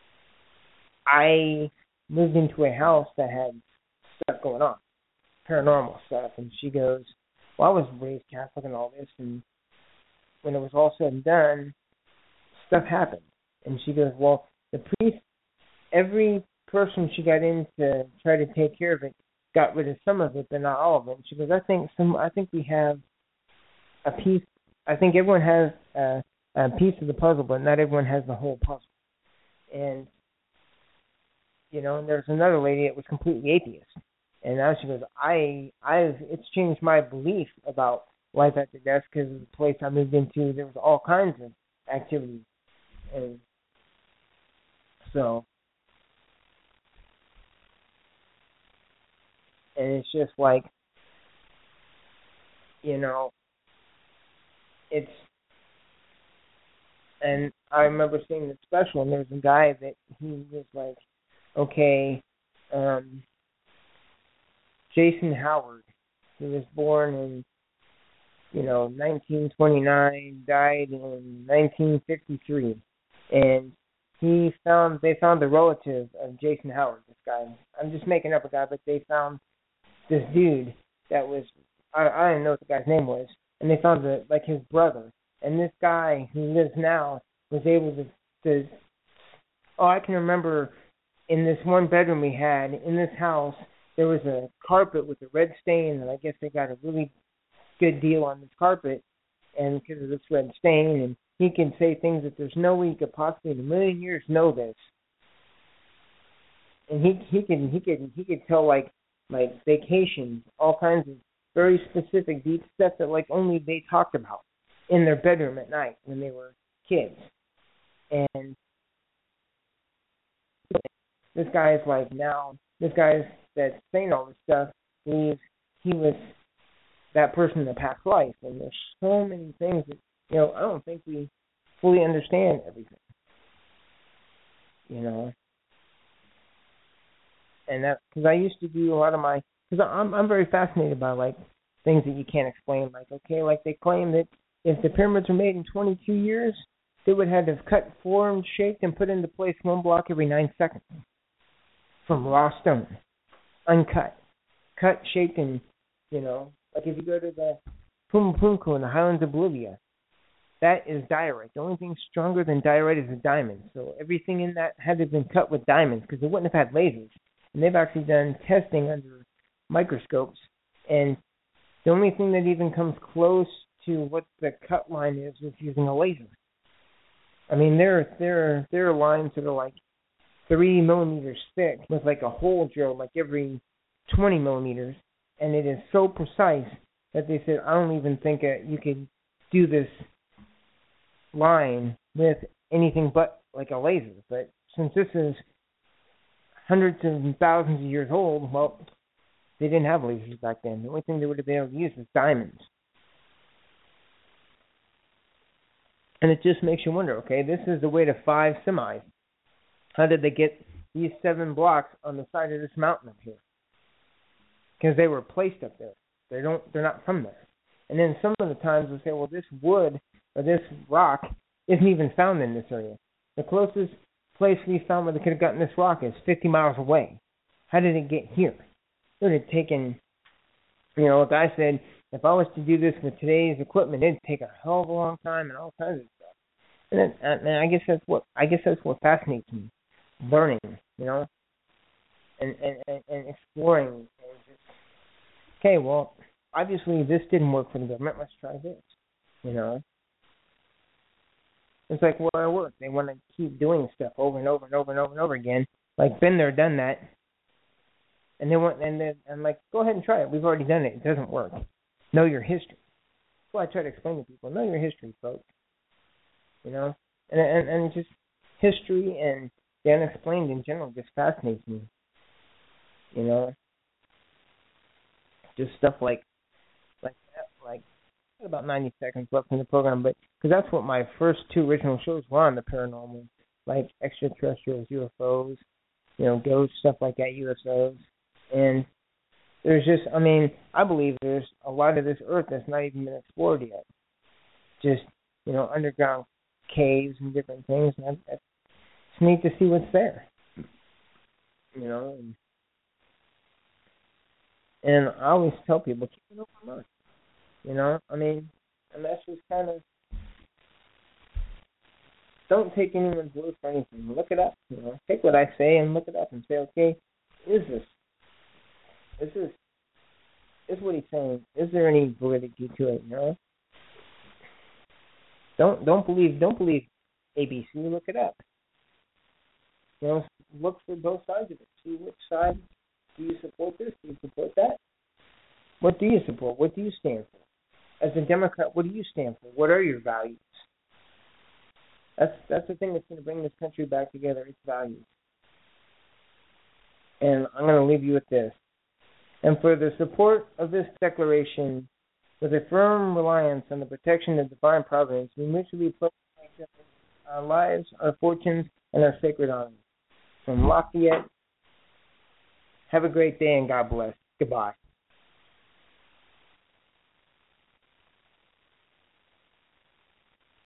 I moved into a house that had stuff going on, paranormal stuff, and she goes, well, I was raised Catholic and all this, and when it was all said and done, stuff happened. And she goes, well, the priest, every person she got in to try to take care of it got rid of some of it, but not all of it. And she goes, I think some, I think we have a piece, I think everyone has a, a piece of the puzzle, but not everyone has the whole puzzle. And, you know, and there's another lady that was completely atheist. And now she goes, I, I've, it's changed my belief about life after death because of the place I moved into. There was all kinds of activities. And so, and it's just like, you know, it's, and I remember seeing the special, and there was a guy that he was like, okay, um, Jason Howard, he was born in, you know, nineteen twenty-nine, died in nineteen fifty-three, and he found, they found the relative of Jason Howard, this guy. I'm just making up a guy, but they found this dude that was, I, I didn't know what the guy's name was, and they found the, like his brother, and this guy who lives now was able to, to, oh, I can remember in this one bedroom we had, in this house, there was a carpet with a red stain, and I guess they got a really good deal on this carpet, and because of this red stain, and he can say things that there's no way he could possibly in a million years know this. And he he can he can he could tell like like vacations, all kinds of very specific deep stuff that like only they talked about in their bedroom at night when they were kids. And this guy is like now this guy that's saying all this stuff believes he was that person in the past life, and there's so many things that, you know, I don't think we fully understand everything, you know, and that, because I used to do a lot of my, because I'm, I'm very fascinated by, like, things that you can't explain, like, okay, like they claim that if the pyramids were made in twenty-two years, they would have to have cut, formed, shaped, and put into place one block every nine seconds from raw stone, uncut, cut, shaped, and, you know, like if you go to the Pumapunku in the highlands of Bolivia, that is diorite. The only thing stronger than diorite is a diamond. So everything in that had to have been cut with diamonds because they wouldn't have had lasers. And they've actually done testing under microscopes, and the only thing that even comes close to what the cut line is is using a laser. I mean, there there there are lines that are like three millimeters thick with like a hole drilled like every twenty millimeters, and it is so precise that they said, I don't even think uh, you could do this line with anything but like a laser. But since this is hundreds and thousands of years old, well, they didn't have lasers back then. The only thing they would have been able to use was diamonds. And it just makes you wonder, okay, this is the weight of five semis. How did they get these seven blocks on the side of this mountain up here? Because they were placed up there. They don't, they're not from there. And then some of the times we'll say, well, this wood or this rock isn't even found in this area. The closest place we found where they could have gotten this rock is fifty miles away. How did it get here? It would have taken, you know, like I said, if I was to do this with today's equipment, it'd take a hell of a long time and all kinds of stuff. And, then, and I guess that's what I guess that's what fascinates me, learning, you know, and and, and, and exploring. And just, okay, well, obviously this didn't work for the government. Let's try this, you know. It's like where I work. They want to keep doing stuff over and over and over and over and over again. Like, been there, done that. And they want, and then I'm like, go ahead and try it. We've already done it. It doesn't work. Know your history. Well, I try to explain to people, know your history, folks. You know, and and and just history and the unexplained in general just fascinates me. You know, just stuff like like that, like about ninety seconds left in the program, but because that's what my first two original shows were on, the paranormal, like extraterrestrials, U F Os, you know, ghosts, stuff like that, U S Os. And there's just, I mean, I believe there's a lot of this earth that's not even been explored yet. Just, you know, underground caves and different things. And it's neat to see what's there. You know, and, and I always tell people, keep an open mind. You know, I mean, and that's just kind of, don't take anyone's word for anything. Look it up. You know, take what I say and look it up and say, okay, is this? Is this? Is what he's saying? Is there any validity to it? You know. Don't don't believe don't believe A B C. Look it up. You know, look for both sides of it. See which side do you support. This? Do you support that? What do you support? What do you stand for? As a Democrat, what do you stand for? What are your values? That's that's the thing that's going to bring this country back together. Its values. And I'm going to leave you with this. And for the support of this declaration, with a firm reliance on the protection of divine providence, we mutually pledge our lives, our fortunes, and our sacred honor. From Lafayette, have a great day and God bless. Goodbye.